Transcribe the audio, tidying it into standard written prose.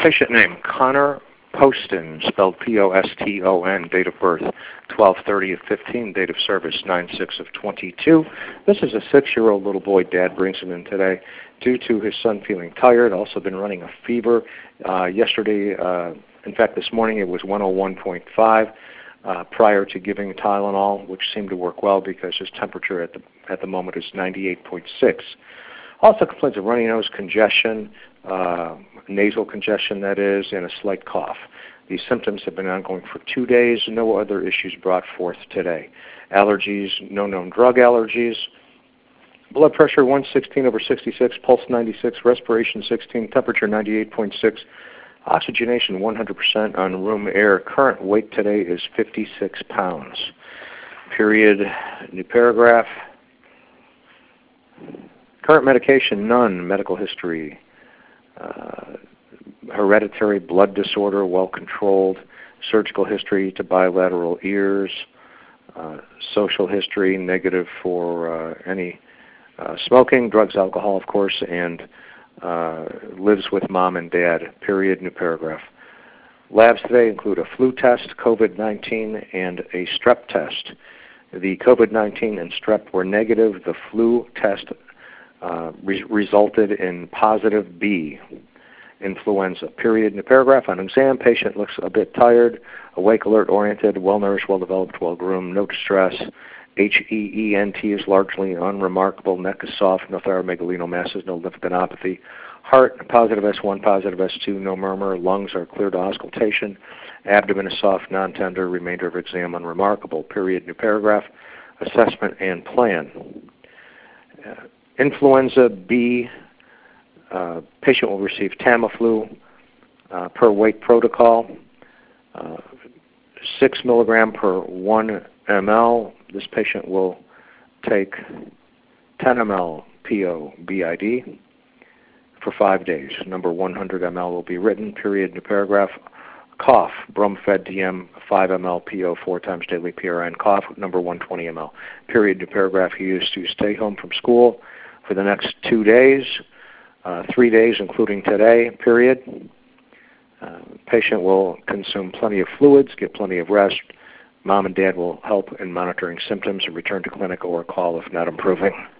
Patient name, Connor Poston, spelled P-O-S-T-O-N, date of birth 12/30/15, date of service 9/6/22. This is a 6-year-old little boy. Dad brings him in today due to his son feeling tired, also been running a fever. Yesterday, in fact this morning it was 101.5 prior to giving Tylenol, which seemed to work well because his temperature at the moment is 98.6. Also complains of runny nose, congestion, nasal congestion that is, and a slight cough. These symptoms have been ongoing for 2 days. No other issues brought forth today. Allergies, no known drug allergies. Blood pressure 116/66, pulse 96, respiration 16, temperature 98.6, oxygenation 100% on room air. Current weight today is 56 pounds. Period. New paragraph. Current medication, none. Medical history. Hereditary blood disorder, well controlled. Surgical history to bilateral ears. Social history, negative for any smoking, drugs, alcohol, of course, and lives with mom and dad. Period. New paragraph. Labs today include a flu test, COVID-19, and a strep test. The COVID-19 and strep were negative. The flu test resulted in positive B, influenza. Period. New paragraph. On exam, patient looks a bit tired, awake, alert, oriented, well-nourished, well-developed, well-groomed, no distress. HEENT is largely unremarkable. Neck is soft, no thyromegalinomasses, no lymphadenopathy. Heart, positive S1, positive S2, no murmur. Lungs are clear to auscultation. Abdomen is soft, non-tender. Remainder of exam unremarkable. Period. New paragraph. Assessment and plan. Influenza B, patient will receive Tamiflu per weight protocol, 6 milligram per 1 ml. This patient will take 10 ml PO BID for 5 days. Number 100 ml will be written. Period. New paragraph. Cough, Bromfed DM 5 ml PO 4 times daily PRN. Cough, number 120 ml. Period. New paragraph. He is to stay home from school for the next 2 days, 3 days including today. Period. Patient will consume plenty of fluids, get plenty of rest. Mom and dad will help in monitoring symptoms and return to clinic or call if not improving.